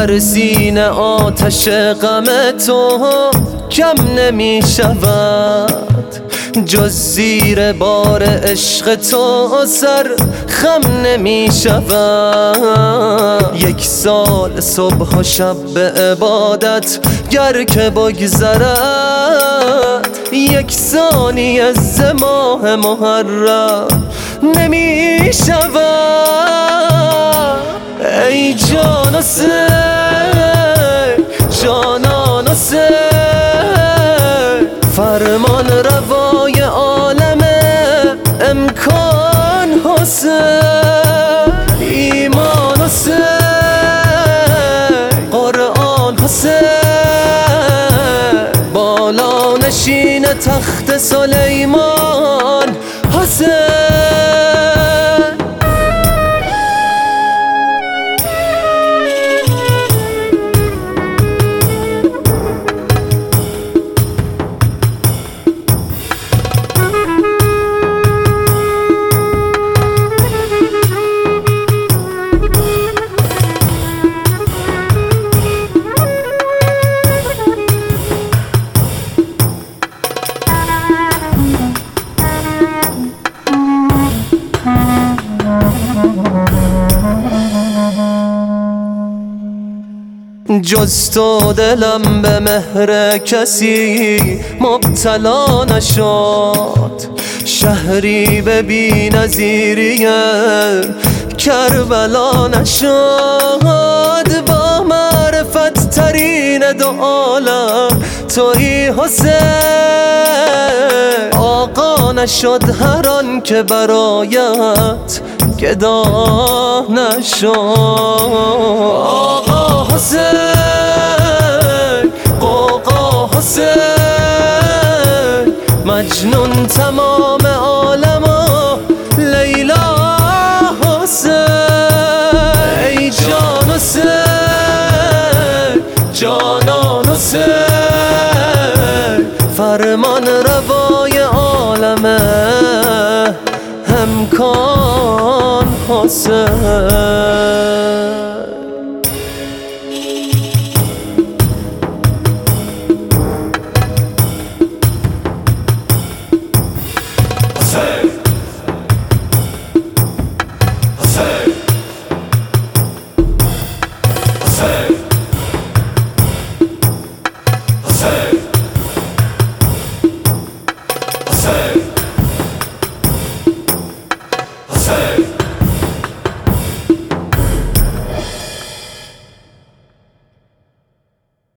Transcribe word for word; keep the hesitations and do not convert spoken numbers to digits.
در سینه آتش غم تو کم نمی شود، جز زیر بار عشق تو سر خم نمی شود. یک سال صبح و شب به عبادت گر که بگذرد، یک ثانیه ز ماه محرم نمی شود. ای جان حسین، جانان حسین، فرمان روای عالم امکان حسین. ایمان حسین، قرآن حسین، بالا نشین تخت سلیمان حسین. جز تو دلم به مهر کسی مبتلا نشد، شهری به بی نظیری کربلا نشد. با معرفت ترین دو عالم تویی حسین، آقا نشد هر آن که برایت گدا نشد. آقا حسین، قوقا حسین، مجنون تمام عالم و لیلا حسین. ای جان حسین، جانان حسین، فرمان روای عالم امکان حسین. Say